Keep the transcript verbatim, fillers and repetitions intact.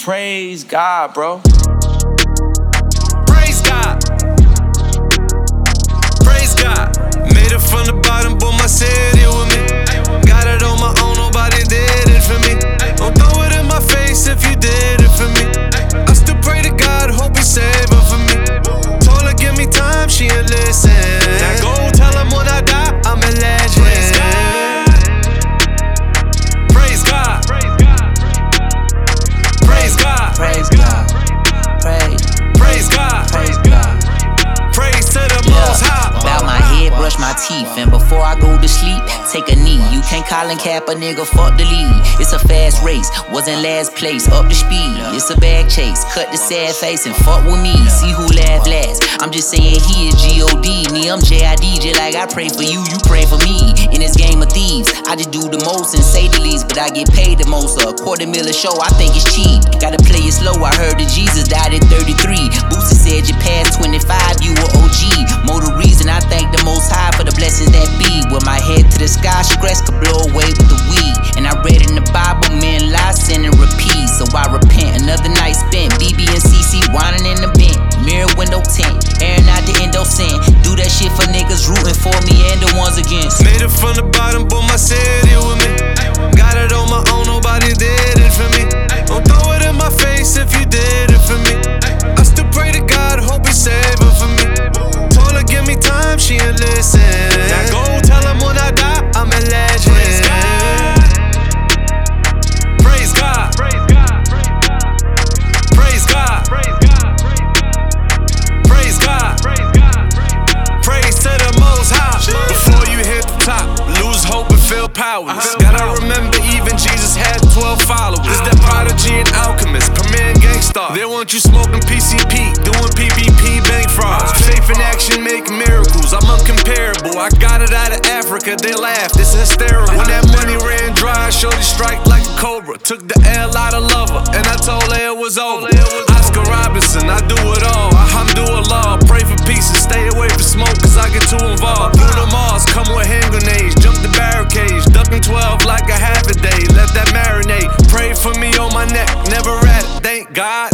praise God, bro. Praise God. Praise God. Made it from the bottom, but my city with me. Got it on my own, nobody did it for me. Don't throw it in my face if you did it for me. I still pray to God, hope he save her for me. Told her give me time, she ain't listen. Now go tell him when I die, I'm a legend. Praise God. Praise God. Praise God. Praise. Praise God. Praise God. Praise to the Most High. Bow my head, brush my teeth, and before I go to sleep, take a knee. You can't call and cap a nigga, fuck the lead. It's a fast race, wasn't last place, up the speed. It's a bag chase, cut the sad face and fuck with me. See who laugh last. I'm just saying he is G O D. Me, I'm J I D, just like I pray for you, you pray for me. In this game of thieves, I just do the most and say the least, but I get paid the most. A quarter mil a show, I think it's cheap. Gotta play it slow, I heard that Jesus died at thirty-three. Boosie said you passed twenty-five, you were O G. More the reason I thank the Most High for the blessings that be. With my head to the sky, stress could blow away with the weed. And I read in the Bible, men lie, sin and repeat. So I repent, another night spent. B B and C C whining in the bent. Mirror window tint, airing out the endo sin. Do that shit for niggas rooting for me and the ones against. Made it from the bottom, but my city with me. Got it on my own, nobody did it for me. Don't throw it in my face if you did it for me. I still pray to God, hope he save her for me. Told her give me time, she ain't listen. Now go tell him when I die, I'm a legend. Praise God. Praise God. Praise God. Praise God. Praise to the Most High. Before you hit the top, lose hope and feel powerless. Gotta remember even Jesus had twelve followers. It's that prodigy and alchemist, premier gangstar. They want you smoking P C P, doing P P P bank frauds. Faith in action make miracles, I'm uncomparable. I got it out of Africa, they laughed, it's hysterical. When that money ran dry, shorty strike like a cobra. Took the L out of lover, and I told her it was over. Oscar Robinson, I do it all, alhamdulillah. Pray for peace and stay away from smoke, cause I get too involved. Bruno Mars, come with hand grenades, jump the barricades. Ducking twelve like a half a day, let that marinate. Pray for me on my neck, never read it, thank God.